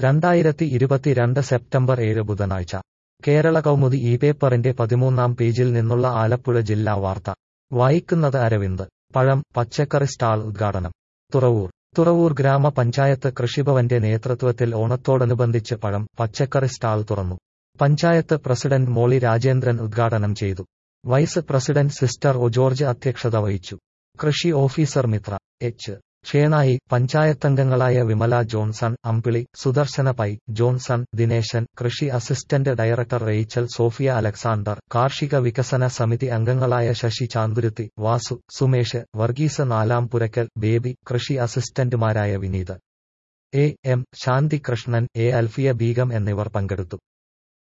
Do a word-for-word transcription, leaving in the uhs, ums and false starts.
രണ്ടായിരത്തി ഇരുപത്തിരണ്ട് സെപ്റ്റംബർ ഏഴ് ബുധനാഴ്ച കേരള കൗമുദി ഈ പേപ്പറിന്റെ പതിമൂന്നാം പേജിൽ നിന്നുള്ള ആലപ്പുഴ ജില്ലാ വാർത്ത വായിക്കുന്നത് അരവിന്ദ്. പഴം, പച്ചക്കറി സ്റ്റാൾ ഉദ്ഘാടനം. തുറവൂർ തുറവൂർ ഗ്രാമപഞ്ചായത്ത് കൃഷിഭവന്റെ നേതൃത്വത്തിൽ ഓണത്തോടനുബന്ധിച്ച് പഴം, പച്ചക്കറി സ്റ്റാൾ തുറന്നു. പഞ്ചായത്ത് പ്രസിഡന്റ് മോളി രാജേന്ദ്രൻ ഉദ്ഘാടനം ചെയ്തു. Vice president sister O George അധ്യക്ഷത വഹിച്ചു. കൃഷി ഓഫീസർ മിത്ര എച്ച് ഷേണായി, പഞ്ചായത്തംഗങ്ങളായ വിമല ജോൺസൺ, അമ്പിളി, സുദർശന പൈ, ജോൺസൺ, ദിനേശൻ, കൃഷി assistant director Rachel Sophia Alexander, കാർഷിക വികസന സമിതി അംഗങ്ങളായ ശശി ചാന്തുരുത്തി, വാസു, സുമേഷ്, വർഗീസ് നാലാംപുരക്കൽ, ബേബി, കൃഷി അസിസ്റ്റന്റുമാരായ Vineeth A. M, Shanthi Krishnan, A. Alfiya Beegum എന്നിവർ പങ്കെടുത്തു.